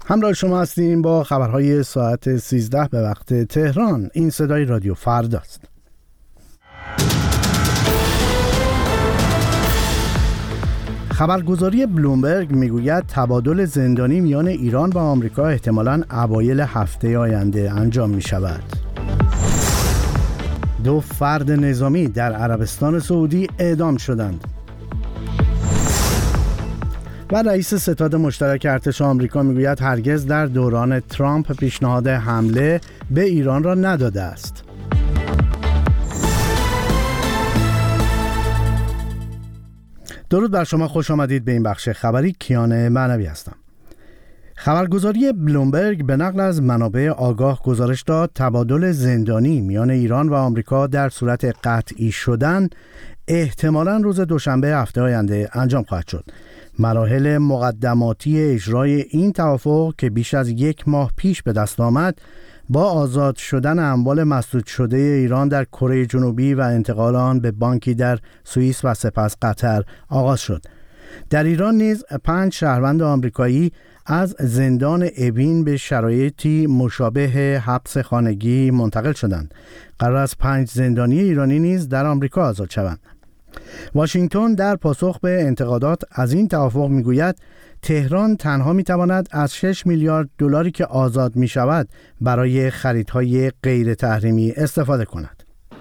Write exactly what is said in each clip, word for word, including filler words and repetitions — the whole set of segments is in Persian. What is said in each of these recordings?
همراه شما هستیم با خبرهای ساعت سیزده به وقت تهران. این صدای رادیو فردا است. خبرگزاری بلومبرگ میگوید تبادل زندانی میان ایران و آمریکا احتمالاً اوایل هفته آینده انجام می شود. دو فرد نظامی در عربستان سعودی اعدام شدند. و رئیس ستاد مشترک ارتش آمریکا میگوید هرگز در دوران ترامپ پیشنهاد حمله به ایران را نداده است. درود بر شما، خوش آمدید به این بخش خبری. کیان معنوی هستم. خبرگزاری بلومبرگ به نقل از منابع آگاه گزارش داد تبادل زندانی میان ایران و آمریکا در صورت قطعی شدن احتمالاً روز دوشنبه هفته آینده انجام خواهد شد. مراحل مقدماتی اجرای این توافق که بیش از یک ماه پیش به دست آمد با آزاد شدن اموال مسدود شده ایران در کره جنوبی و انتقال آن به بانکی در سوئیس و سپس قطر آغاز شد. در ایران نیز پنج شهروند آمریکایی از زندان اوین به شرایطی مشابه حبس خانگی منتقل شدند. قرار است پنج زندانی ایرانی نیز در آمریکا آزاد شوند. واشنگتن در پاسخ به انتقادات از این توافق میگوید تهران تنها میتواند از شش میلیارد دلاری که آزاد میشود برای خریدهای غیر تحریمی استفاده کند.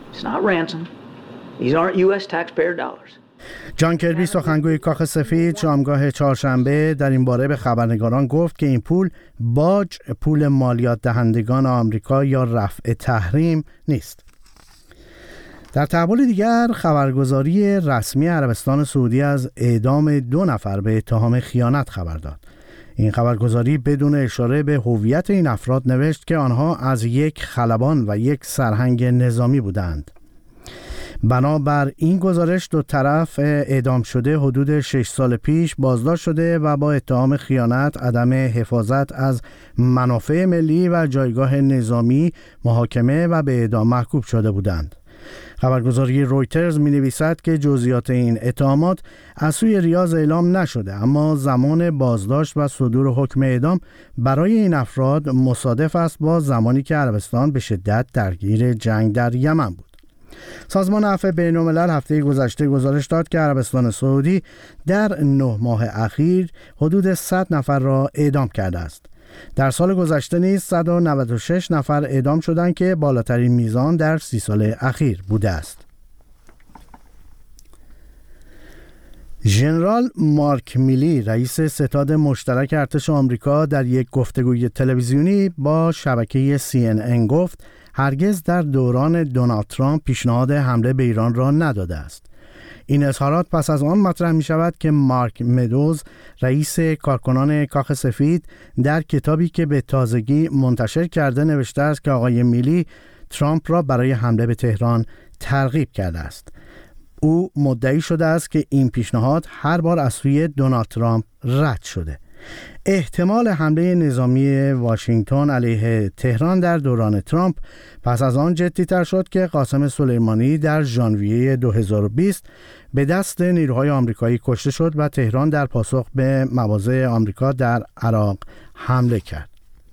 جان کربی سخنگوی کاخ سفید شامگاه چهارشنبه در این باره به خبرنگاران گفت که این پول باج پول مالیات دهندگان آمریکا یا رفع تحریم نیست. در تحول دیگر خبرگزاری رسمی عربستان سعودی از اعدام دو نفر به اتهام خیانت خبر داد. این خبرگزاری بدون اشاره به هویت این افراد نوشت که آنها از یک خلبان و یک سرهنگ نظامی بودند. بنابر این گزارش دو طرف اعدام شده حدود شش سال پیش بازداشت شده و با اتهام خیانت، عدم حفاظت از منافع ملی و جایگاه نظامی محاکمه و به اعدام محکوم شده بودند. خبرگزاری رویترز می نویسد که جزئیات این اتهامات از سوی ریاض اعلام نشده، اما زمان بازداشت و صدور حکم اعدام برای این افراد مصادف است با زمانی که عربستان به شدت درگیر جنگ در یمن بود. سازمان عفو بین‌الملل هفته گذشته گزارش داد که عربستان سعودی در نه ماه اخیر حدود صد نفر را اعدام کرده است. در سال گذشته نیز صد و نود و شش نفر اعدام شدند که بالاترین میزان در سی سال اخیر بوده است. ژنرال مارک میلی رئیس ستاد مشترک ارتش آمریکا در یک گفتگوی تلویزیونی با شبکه سی ان ان گفت هرگز در دوران دونالد ترامپ پیشنهاد حمله به ایران را نداده است. این اظهارات پس از آن مطرح می شود که مارک مدوز رئیس کارکنان کاخ سفید در کتابی که به تازگی منتشر کرده نوشته است که آقای میلی ترامپ را برای حمله به تهران ترغیب کرده است. او مدعی شده است که این پیشنهاد هر بار از سوی دونالد ترامپ رد شده. احتمال حمله نظامی واشنگتن علیه تهران در دوران ترامپ پس از آن جدی‌تر شد که قاسم سلیمانی در ژانویه دو هزار و بیست به دست نیروهای آمریکایی کشته شد و تهران در پاسخ به مواضع آمریکا در عراق حمله کرد.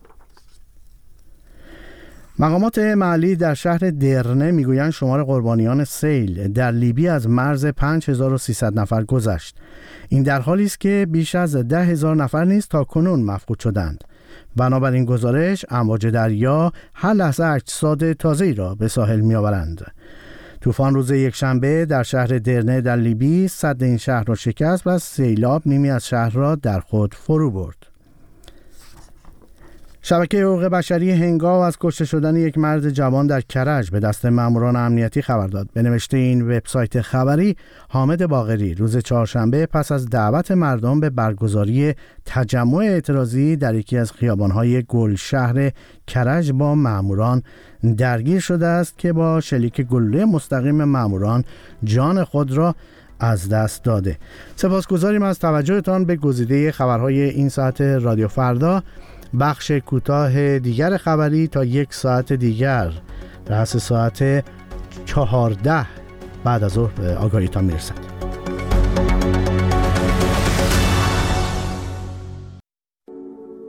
مقامات محلی در شهر درنه میگویند شمار قربانیان سیل در لیبی از مرز پنج هزار و سیصد نفر گذشت. این در حالی است که بیش از ده هزار نفر نیز تا کنون مفقود شدند. بنابراین گزارش امواج دریا هر لحظه اجساد تازه‌ای را به ساحل می‌آورند. طوفان روز یکشنبه در شهر درنه در لیبی سد این شهر را شکست و سیلاب نیمی از شهر را در خود فرو برد. شبکه حقوق بشری هنگاو از کشته شدن یک مرد جوان در کرج به دست ماموران امنیتی خبر داد. به نوشته این وبسایت خبری، حامد باقری روز چهارشنبه پس از دعوت مردم به برگزاری تجمع اعتراضی در یکی از خیابان‌های گل شهر کرج با ماموران درگیر شده است که با شلیک گلوله مستقیم ماموران جان خود را از دست داده. سپاسگزاریم از توجهتان به گزیده خبرهای این ساعت رادیو فردا. بخش کوتاه دیگر خبری تا یک ساعت دیگر رأس ساعت چهارده بعد از ظهر به آگاهیتان میرسد.